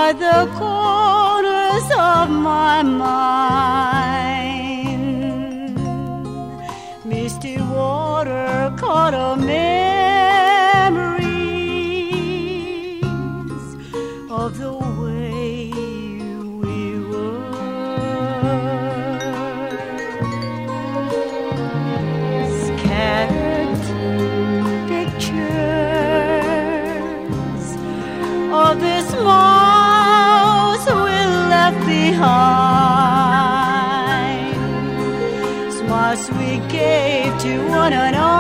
are the corners of my mind. Misty watercolor memories of the way we were. Scattered pictures of this mouse we left behind. Smiles we gave to one another.